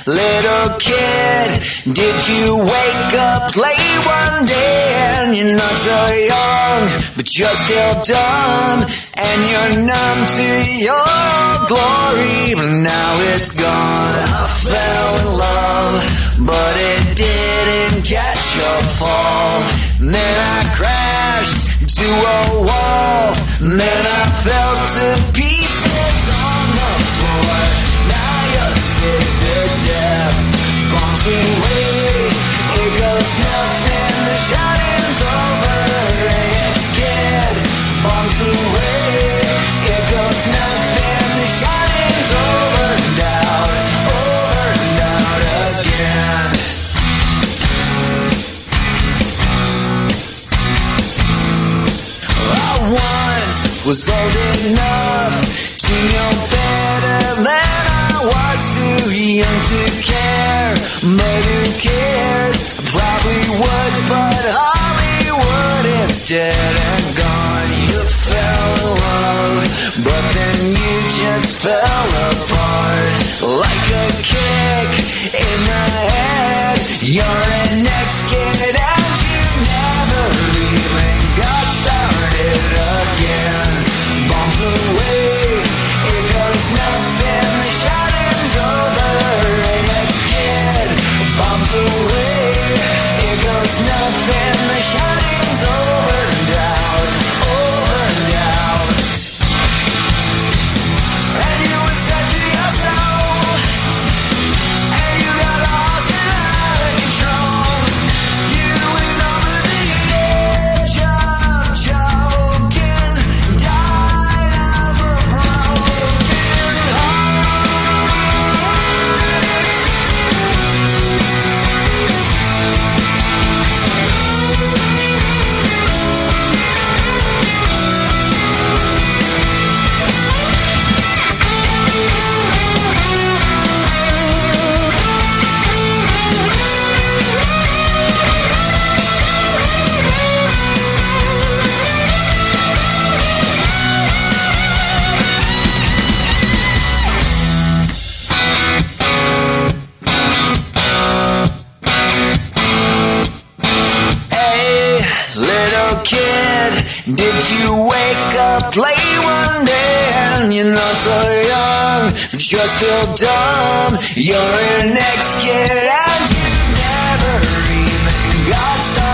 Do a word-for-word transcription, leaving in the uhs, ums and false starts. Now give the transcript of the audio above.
little kid, did you wake up late one day and you're not so young, but you're still dumb and you're numb to your glory, but now it's gone. I fell in love, but it didn't catch your fall. And then I crashed to a wall, and then I fell to pieces on the floor. Now you're sick to death, bombs away, it goes nothing, the shouting's over. It's kid, bombs away, it goes nothing, the shouting's over and out, over and out again. I once was old enough to know better than I was too young to care, but who cares? I probably would, but Hollywood is dead and gone. You fell in love, but then you just fell apart like a kick in the head. You're an ex-kid and you never even got started again. Bombs away, it goes nothing, the shouting's over. An ex-kid, bombs away, it goes nothing, the shouting's over and out, over and out. And you were searching your soul, and you got lost and out of control. You went over the edge of choking, died of a broken kid, did you wake up late one day and you're not so young, but you're still dumb. You're an ex-kid and you never even got started.